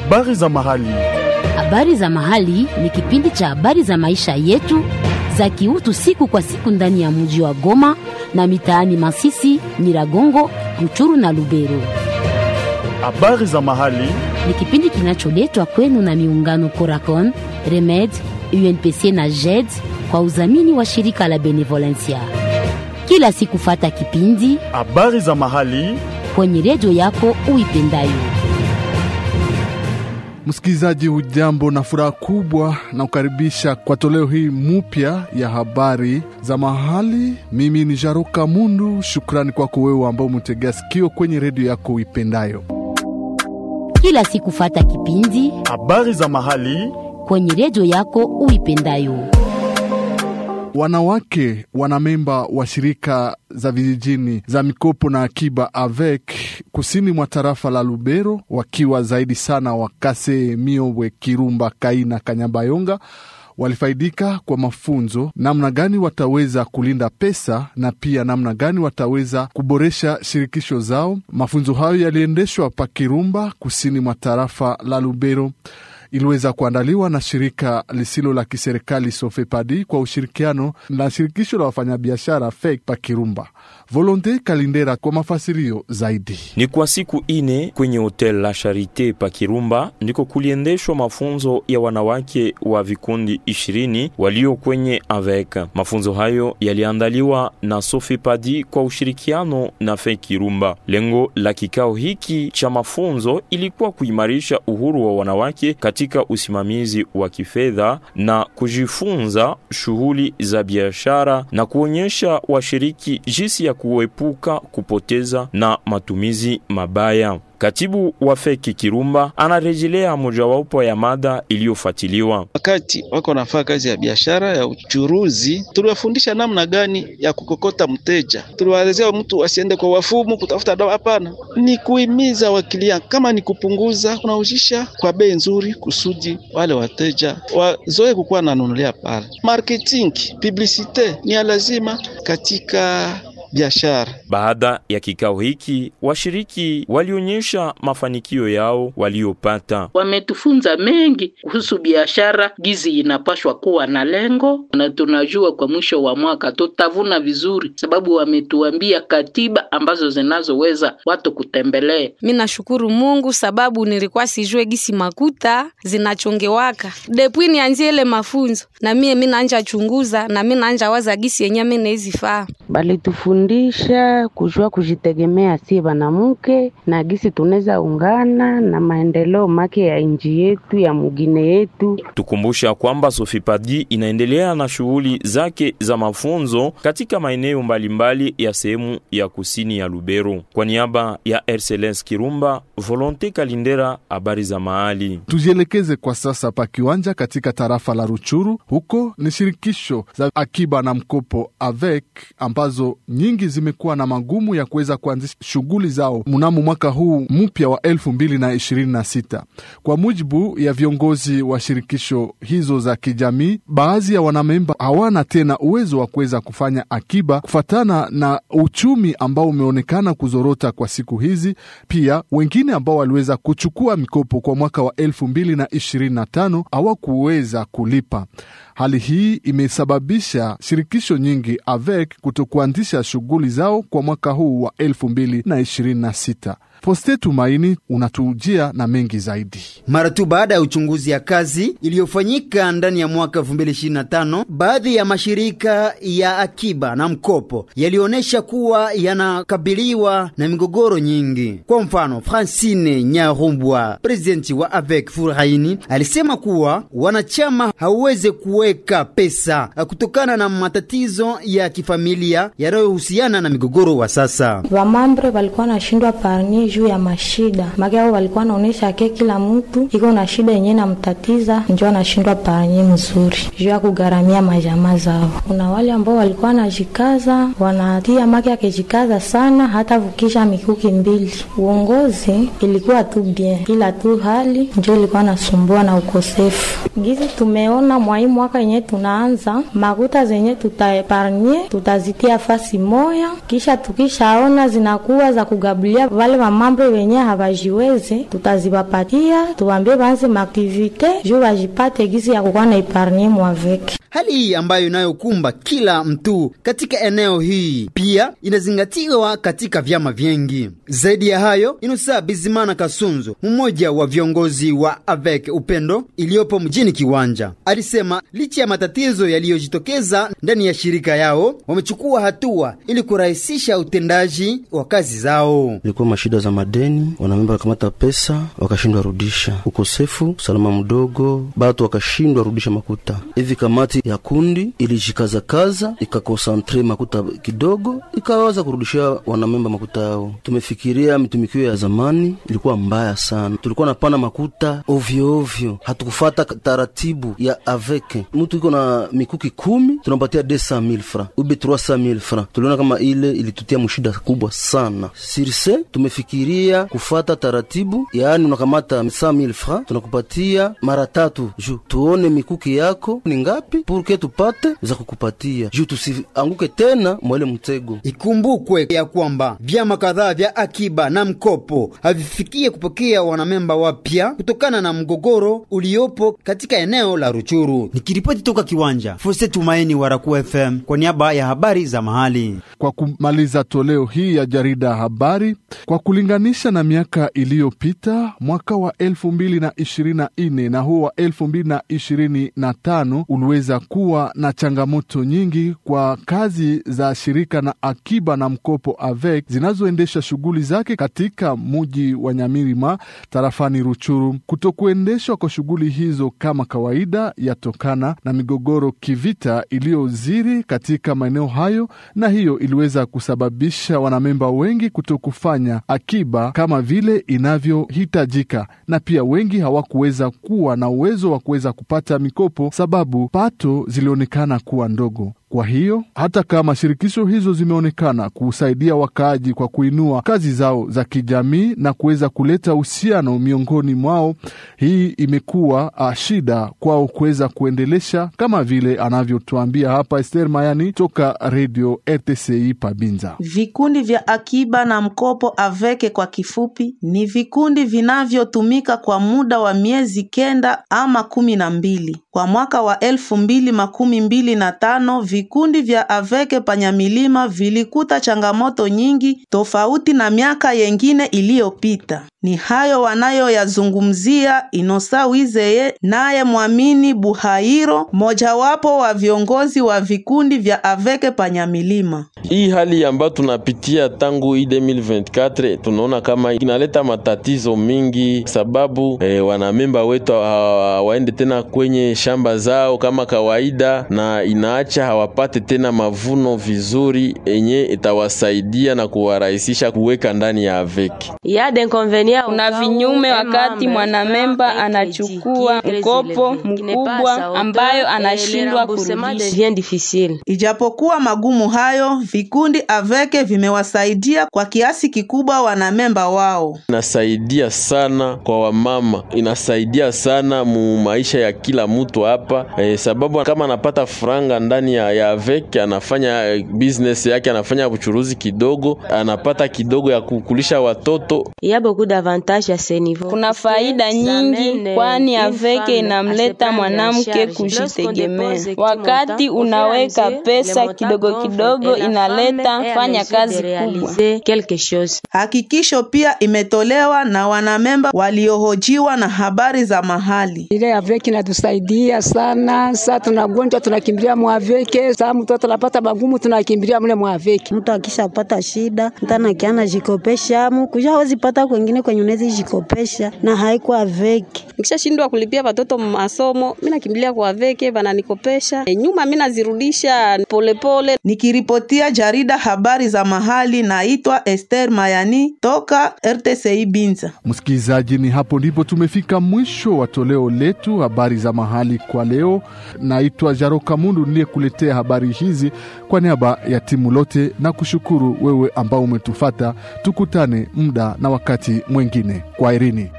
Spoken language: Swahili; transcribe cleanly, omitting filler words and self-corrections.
Habari za mahali. Habari za mahali ni kipindi cha habari za maisha yetu za kiutu siku kwa siku ndani ya mji wa Goma na mitaani Masisi, Nyiragongo, Ruchuru na Lubero. Habari za mahali ni kipindi kinacholetwa kwenu na miungano Coracon, Remed, UNPC na JED kwa udhamini wa shirika la Benevolencia. Kila siku fata kipindi habari za mahali kwenye redio yako uipendayo. Msikilizaji, hujambo na furaha kubwa na kukaribisha kwa toleo hii mpya ya habari za mahali. Mimi ni Jaroka Mundu. Shukrani kwako wewe ambao umetegea sikio kwenye redio yako uipendayo. Kila siku fata kipindi habari za mahali kwenye redio yako uipendayo. Wanawake wanamemba wa shirika za vijijini za mikopo na akiba avec kusini mwa tarafa la Lubero, wakiwa zaidi sana wakase Miowe, Kirumba, Kaina, Kanyabayonga, walifaidika kwa mafunzo namna gani wataweza kulinda pesa na pia namna gani wataweza kuboresha shirikisho zao. Mafunzo hayo yaliendeshwa pa Kirumba kusini mwa tarafa la Lubero. Iliweza kuandaliwa na shirika lisilo la kiserikali Sofepadi kwa ushirikiano na shirikisho la wafanyabiashara FEC pa Kirumba. Volonte Kalindera kwa mafasirio zaidi. Ni kwa siku 4 kwenye hotel la Charite pa Kirumba ndiko kuliendeshwa mafunzo ya wanawake wa vikundi 20 walio kwenye avec. Mafunzo hayo yaliandaliwa na Sofepadi kwa ushirikiano na FEC Kirumba. Lengo la kikao hiki cha mafunzo ilikuwa kuimarisha uhuru wa wanawake katika usimamizi wa kifedha na kujifunza shughuli za biashara na kuonyesha washiriki jinsi ya kuepuka kupoteza na matumizi mabaya. Katibu wa FEC Kirumba anarejelea mojawapo ya mada iliyofuatiliwa. Wakati wako nafanya kazi ya biashara ya uchuruzi, tuliwafundisha namna gani ya kukokota mteja. Tuliwaelezea mtu asiende kwa wafumu kutafuta dawa, hapana. Ni kuhimiza wakilia, kama ni kupunguza, unaujisha kwa bei nzuri kusudi wale wateja wazoe kukuwa nanunulia pale. Marketing, publicite ni lazima katika biashara. Baada ya kikao hiki, washiriki walionyesha mafanikio yao waliopata. Wametufunza mengi kuhusu biashara, gizi inapashwa kuwa na lengo, na tunajua kwa mwisho wa mwaka tutavuna vizuri, sababu wametuambia katiba ambazo zinazoweza watu kutembelea. Mimi nashukuru Mungu sababu nilikuwa sijue gisi makuta zinachongewaka. Depuis nianzie ile mafunzo na mimi naanza chunguza na mimi naanza waza gisi yenyewe mimi naizifaa. Bali tufundisha kujua kujitegemea si banamuke na gisi tunaweza ungana na maendeleo make ya nchi yetu ya mugine yetu. Tukumbusha kwamba Sofepadi inaendelea na shughuli zake za mafunzo katika maeneo mbalimbali ya sehemu ya kusini ya Lubero. Kwa niaba ya RCLS Kirumba, Volonte Kalindera, habari za mahali. Tujielekeze kwa sasa pa kiwanja katika tarafa la Ruchuru. Huko ni shirikisho za akiba na mkopo avec ambazo nyingi zimekuwa na magumu ya kuweza kuanzisha shughuli zao mnamo mwaka huu mpya wa 2026. Kwa mujibu ya viongozi wa shirikisho hizo za kijamii, baadhi ya wanamemba hawana tena uwezo wa kuweza kufanya akiba kufatana na uchumi ambao umeonekana kuzorota kwa siku hizi. Pia wengine ambao waliweza kuchukua mikopo kwa mwaka wa 2025 hawakuweza kulipa. Hali hii imesababisha shirikisho nyingi avec kutokuanzisha shughuli zao kwa mwaka huu wa 2026. Poste Tumaini unatujia na mengi zaidi. Mara tu baada ya uchunguzi ya kazi iliyofanyika ndani ya mwaka 2025, baadhi ya mashirika ya akiba na mkopo yalionyesha kuwa yanakabiliwa na migogoro nyingi. Kwa mfano, Francine Nyarumbwa, presidenti wa avec Furaini, alisema kuwa wanachama hauweze kuweka pesa kutokana na matatizo ya kifamilia yanayohusiana na migogoro wa sasa. Wamambre walikuwa nashindwa parni juu ya mashida. Magao walikuwa naonesha kila mtu iko na shida yenyewe na mtatiza, njoo anashindwa parni mzuri juu ya kugaramia majamaa zao. Kuna wale ambao walikuwa najikaza, wanatia maki akijikaza sana hata vukisha mikuki 2. Uongozi ilikuwa tu bien, ila tu hali njoo ilikuwa nasumbua na ukosefu. Gizi tumeona mwai mwaka yenyewe tunaanza, makuta zenye tutaeparnie tutazitia fasi moya, kisha tukishaona zinakuwa za kugabulia wale wa mambo wenye habajiweze tutazibapatia, tuambie banze maaktivite juu bajipate gisi ya kukuwa na epargne mwaveke. Hali hii ambayo inayokumba kila mtu katika eneo hii pia inazingatiwa katika vyama vingi. Zaidi ya hayo, Inusa Bizimana Kasunzu, mmoja wa viongozi wa AVEC Upendo iliyopo mjini Kiwanja, alisema licha ya matatizo yaliyojitokeza ndani ya shirika yao, wamechukua hatua ili kurahisisha utendaji wa kazi zao. Ilikuwa mashida za madeni, wanamemba wakamata pesa wakashindwa rudisha, ukosefu usalama mdogo, batu wakashindwa rudisha makuta. Hivi kamati ya kundi ilijikaza kaza ikakonsantre makuta kidogo, ikawaza kurudishia wanamemba makuta yao. Tumefikiria mitumikio ya zamani ilikuwa mbaya sana, tulikuwa napana makuta ovyo ovyo, hatukufata taratibu ya AVEC. Mtu iko na mikuki 10 tunampatia 200,000 francs ube 300,000 francs. Tuliona kama ile ilitutia mshida kubwa sana. Sirse tumefikiria kufata taratibu, yaani unakamata 100,000 francs tunakupatia mara 3 juu tuone mikuki yako ni ngapi purke tupate za kukupatia juu tusianguke tena mwele mtego. Ikumbukwe ya kwamba vyama kadhaa vya akiba na mkopo havifikie kupokea wanamemba wapya kutokana na mgogoro uliopo katika eneo la Ruchuru. Nikiripoti toka Kiwanja, Fose Tumaini wa Raku FM kwa niaba ya habari za mahali. Kwa kumaliza toleo hii ya jarida habari, kwa kulinganisha na miaka iliyopita, mwaka wa 2024 na huo wa 2025 uliweza kuwa na changamoto nyingi kwa kazi za shirika na akiba na mkopo AVEC zinazoendesha shughuli zake katika mji wa Nyamirima tarafani Ruchuru. Kutokuendeshwa kwa shughuli hizo kama kawaida yatokana na migogoro kivita iliyoziri katika maeneo hayo, na hiyo iliweza kusababisha wanamemba wengi kutokufanya akiba kama vile inavyohitajika, na pia wengi hawakuweza kuwa na uwezo wa kuweza kupata mikopo sababu pato zilionekana kuwa ndogo. Kwa hiyo, hata kama shirikisho hizo zimeonekana kusaidia wakaaji kwa kuinua kazi zao za kijamii na kuweza kuleta uhusiano miongoni mwao, hii imekuwa shida kwao kuweza kuendelesha, kama vile anavyotuambia hapa Esther Mayani toka Radio RTCI Pabinza. Vikundi vya akiba na mkopo AVEC kwa kifupi ni vikundi vinavyotumika kwa muda wa miezi 9 ama 12. Kwa mwaka wa 2025 vikundi vya AVEC Panyamilima vilikuta changamoto nyingi tofauti na miaka yengine iliyopita. Ni hayo wanayoyazungumzia Inosa Wizeye naye Mwamini Buhairo, mojawapo wa viongozi wa vikundi vya AVEC Panyamilima. Hii hali ambayo tunapitia tangu 2024 tunaona kama inaleta matatizo mingi, sababu wanamemba wetu waende tena kwenye shamba zao kama kawaida, na inaacha hawapate tena mavuno vizuri enye itawasaidia na kuwarahisisha kuweka ndani ya AVEC. Kuna vinyume wakati mwanamemba anachukua mkopo mkubwa ambayo anashindwa kurudisha. Ijapokuwa magumu hayo, vikundi AVEC vimewasaidia kwa kiasi kikubwa wanamemba wao. Inasaidia sana kwa wamama, inasaidia sana mu maisha ya kila mtu hapa, sababu kama anapata franga ndani ya AVEC, anafanya business yake, anafanya uchuruzi kidogo, anapata kidogo ya kukulisha watoto. Kuna faida nyingi, kwani AVEC inamleta mwanamke kujitegemea. Wakati unaweka pesa kidogo kidogo, inaleta fanya kazi kubwa. Hakikisho pia imetolewa na wanamemba waliohojiwa na habari za mahali. Ile AVEC inatusaidia sana. Sasa tunagonjwa tunakimbilia mu AVEC, sasa mtoto anapata magumu tunakimbilia mule mu AVEC. Mtu akishapata shida, mtana kiana jikopesha kuja hawezi pata kwingine kwenye unaweza jikopesha na haiko AVEC. Nikishashindwa kulipia watoto masomo, mimi nakimbilia kwa AVEC, bananikopesha. Nyuma mimi nazirudisha polepole. Nikiripotia jarida habari za mahali, naitwa Esther Mayani toka RTCI Binza. Msikilizaji, ni hapo ndipo tumefika mwisho wa toleo letu habari za mahali kwa leo. Naitwa Jaroka Mundu niliyekuletea habari hizi kwa niaba ya timu lote, na kushukuru wewe ambao umetufata. Tukutane muda na wakati mwingine. Kwaherini.